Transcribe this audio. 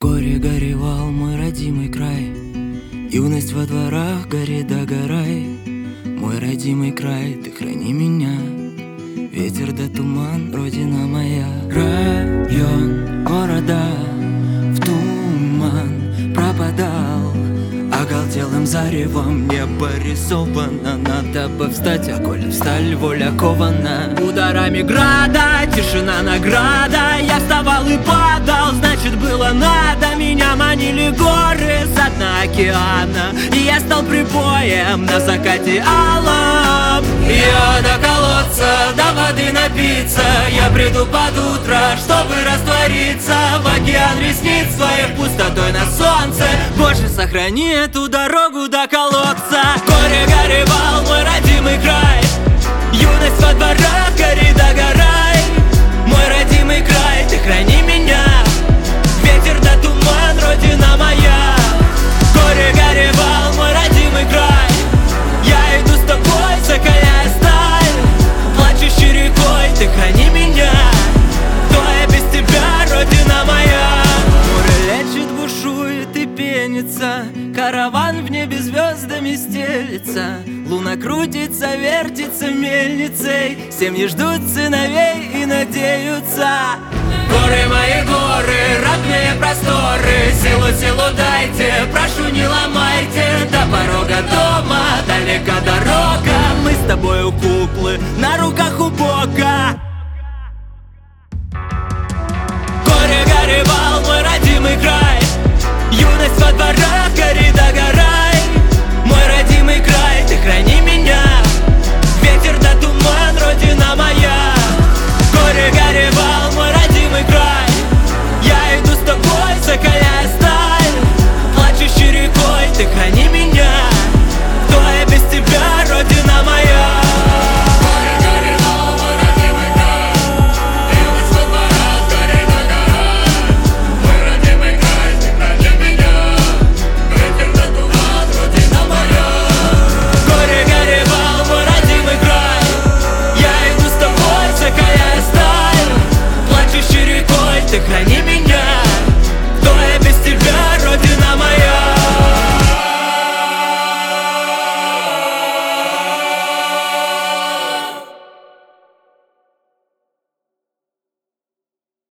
Горе горевал мой родимый край, юность во дворах, гори да горай. Мой родимый край, ты храни меня, ветер да туман, родина моя. Район города в туман пропадал, оголтелым заревом небо рисовано. Надо бы встать, а коли встали, воля кована. Ударами града, тишина награда. Я вставал и падал, значит было надо. Меня манили горы со дна океана, и я стал прибоем на закате алом. Я до колодца, до воды напиться. Я приду под утро, чтобы раствориться в океан ресниц своих, пустотой на солнце. Боже, сохрани эту дорогу до колодца. Горе горевал мой родимый край, юность во дворах, гори да горай. Мой родимый край, ты храни меня, ветер да туман, родина моя. Горе горевал мой родимый край, я иду с тобой, закаляя сталь. Плачущей рекой, ты храни меня, кто я без тебя, родина моя. Море лечит, бушует и пенится, караван в небе звездами стелится. Луна крутится, вертится мельницей, семьи ждут сыновей и надеются. Горы мои горы, родные просторы, силу дайте, прошу не ломайте. До порога дома далека дорога, мы с тобой